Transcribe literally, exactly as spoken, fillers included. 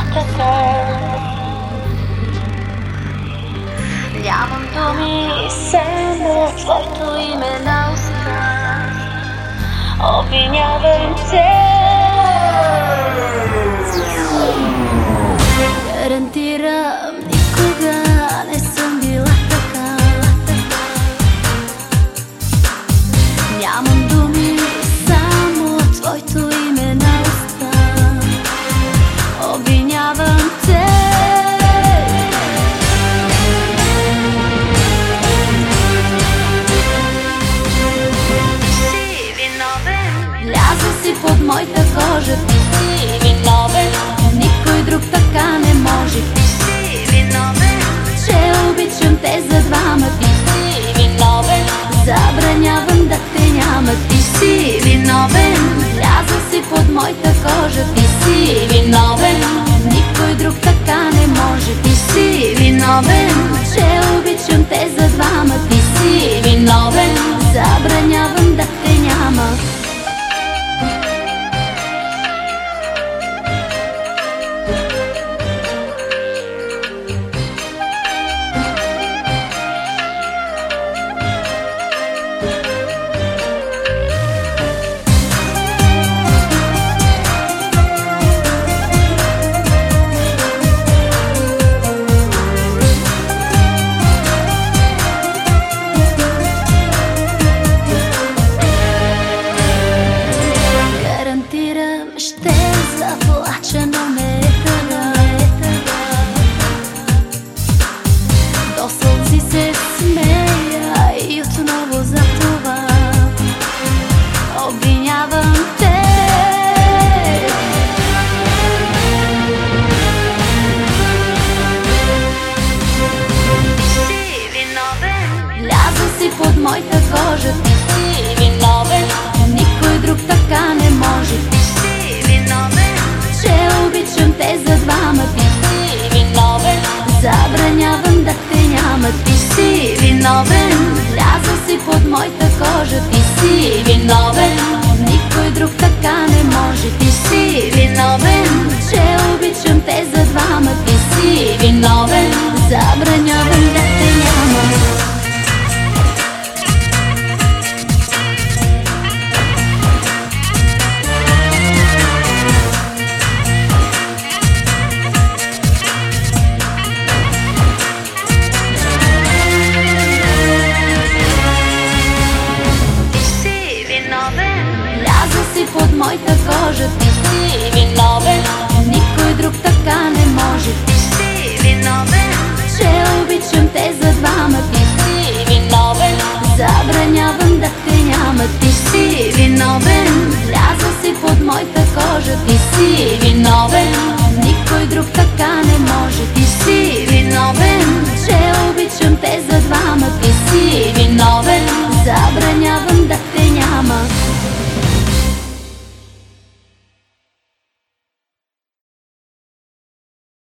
така. Нямам думи, само твоето име на уста. Обвинявам те. Гарантирам, никога не съм била така. Нямам думи, само твоето име на уста. Обвинявам те. Си виновен, влязъл си под моята кожа. Ти си виновен, никой друг така не може. Ти си виновен, че обичам те за двама. Ти си виновен, забранявам да те няма. Ти си виновен, влязъл си под моята кожа. Ти си виновен, никой друг така не може. Ти си виновен, че обичам те за двама. Ти си виновен, забранявам да те няма. Ще заплача, но не е тъга. До сълзи се смея и отново за това обвинявам те. Ти си виновен, влязъл си под моята кожа. Ти си виновен, никой друг така не може. Че обичам те за двама. Ти си виновен, забранявам да те няма. Ти си виновен, влязъл си под моята кожа. Ти си виновен, никой друг така не може. Ти си виновен, че обичам те за двама. Ти си виновен, забранявам да те няма. Под моята кожа. Ти си виновен, никой друг така не може. Ти си